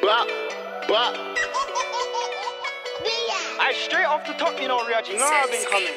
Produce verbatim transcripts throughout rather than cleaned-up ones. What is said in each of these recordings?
Bop, bop. I straight off the top, you know, Riyadh, you know I've been coming.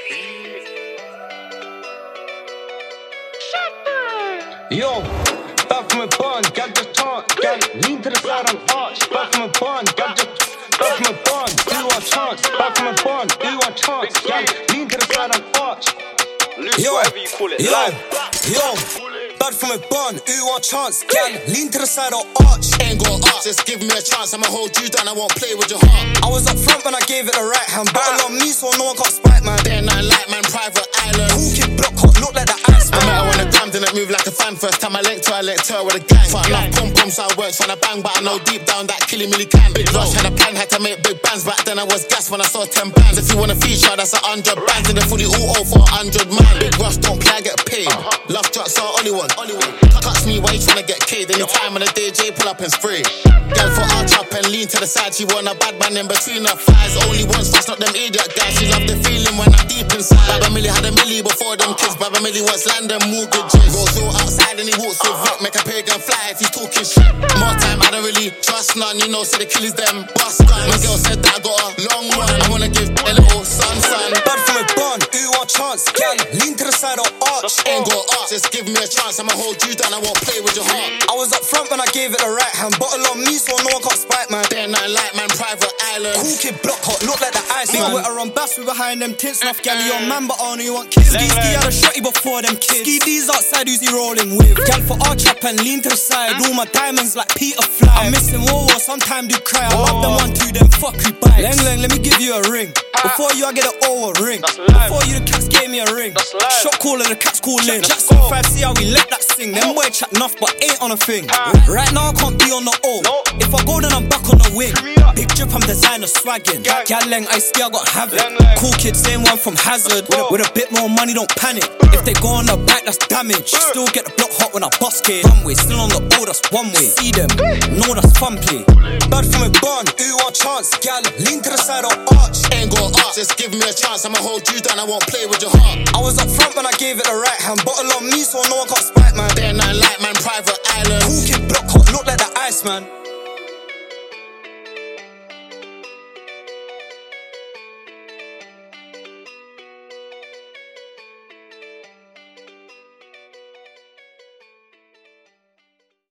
Yo, back from a bond, gal just taunt, gal lean to the side and arch. Back from a bond, gal just back from a bond, do one chance. Back from a bond, do one chance, gal lean to the side and arch. Loose, whatever you call it. Yo, Live. yo. Bad from a bun, who want chance? Gal, lean to the side or arch. Ain't got arch, just give me a chance. I'ma hold you down, I won't play with your heart. I was up front when I gave it the right hand. Battle on me so no one got spite, man. Day and night light, man, private island. Cool kid, block hot, look like the ice, man. I met her when the gram didn't move like a fan. First time I linked her, I linked her with a gang. Fought enough pom-pom, so I worked trying to bang. But I know deep down that killing really can. Big rush, had a plan, had to make big bands. Back then I was gas when I saw ten bands. If you want a feature, that's a hundred bands. In the fully auto for a hundred man. Big rush, don't play, I get paid. Love trucks are only one, only one. Touch me while you tryna get K'd. Any time on the D J, pull up and spray. Girl for arch up and lean to the side. She want a bad man in between her thighs. Only once, that's not them idiot guys. She love the feeling when I'm deep inside. Baba Millie had a millie before them kids. Baba Millie wants land and mortgages. Goes all outside and he walks with Vic. Make a pagan fly if he's talking shit. More time, I don't really trust none. You know, say the killies them bust guns. My girl said that I got a long one. I wanna give a little son, son. Bad from a bun, who want chance? Gal, lean to the side or arch. Ain't got arch, just give me a chance. I'ma hold you down, I won't play with your heart. I was up front when I gave it the right hand. Bottle on me so no one got spite, man. Day and night light, man, private island. Cool kid, block hot, look like the ice, man. Big witter on bass, we behind them tints. Enough gal, your man, but only you want kids. Ski ski had a shotty before them kids. Ski D's outside, who's he rolling with? Gal for arch up and lean to the side. All my diamonds like Peter Fly. I'm missing war, sometimes do cry. I love them one, two, them fuck you bikes. Leng Leng, let me give you a ring. Before you, I get an O a ring. Before you, the cats gave me a ring. Shot caller, the cats calling. Jackson five, see how we let that sing. Them boy chat enough, but ain't on a thing. Right now, I can't be on the O. If I go, then I'm back on the wing. Big drip, I'm designer swagging. Gal Leng, I ski, I got havoc. Cool kid, same one from Hazard. With a, with a bit more money, don't panic. If they go on the back, that's damage. Still get the block hot when I bust it. Runway, still on the O, that's one way. See them, know that's fun play. Bad from a bun, who want chance? Gal, lean to the side or arch. Ain't got arch, just give me a chance. I'ma hold you down, I won't play with your heart. I was up front when I gave it the right hand. Bottle on me so no one got spite, man. Day and night light, man, private island. Cool kid, block hot, look like the ice, man.